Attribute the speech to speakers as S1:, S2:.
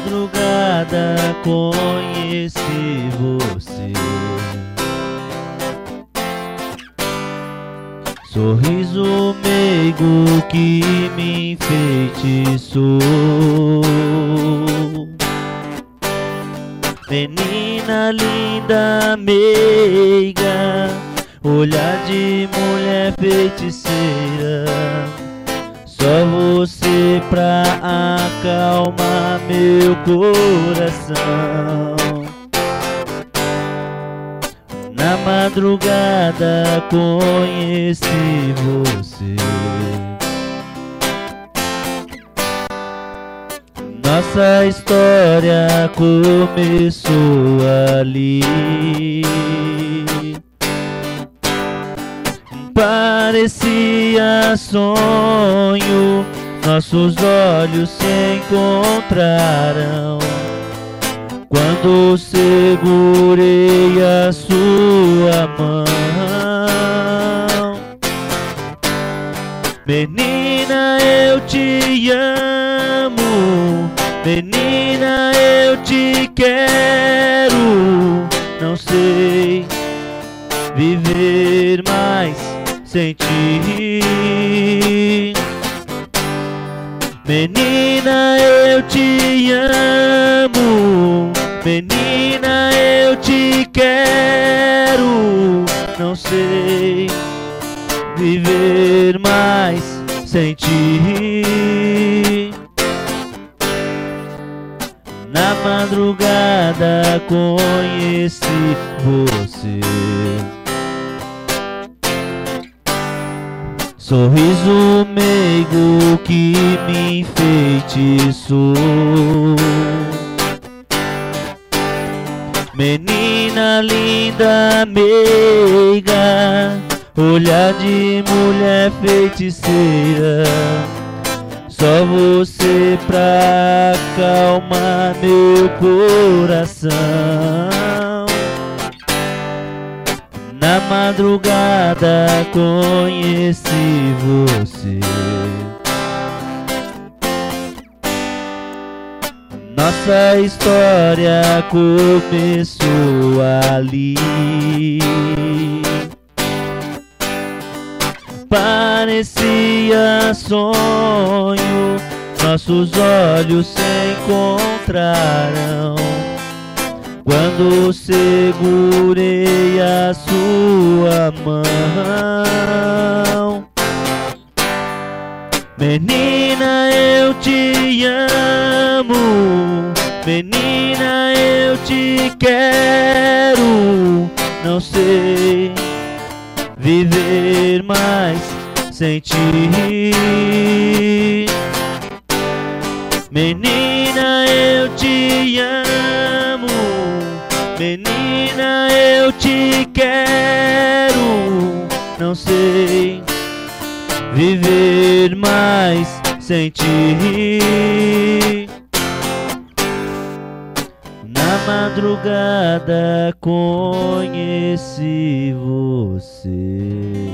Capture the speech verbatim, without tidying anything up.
S1: madrugada conheci você. Sorriso meigo que me enfeitiçou. Menina linda, meiga, olhar de mulher feiticeira. Só você pra acalmar meu coração. Na madrugada conheci você. Nossa história começou ali. Parecia sonho, nossos olhos se encontraram quando segurei a sua mão. Menina, eu te amo. Menina, eu te quero. Não sei viver mais sem ti. Menina, eu te amo. Menina, eu te quero. Não sei viver mais sem ti. Na madrugada conheci você. Sorriso meigo que me enfeitiçou. Menina linda, meiga, olhar de mulher feiticeira. Só você pra acalmar meu coração. Na madrugada conheci você. Nossa história começou ali. Parecia sonho, nossos olhos se encontraram quando segurei a sua mão. Menina, eu te amo. Menina, eu te quero. Não sei viver mais sem ti. Menina, eu te amo. Menina, eu te quero. Não sei viver mais sem ti. Na madrugada conheci você.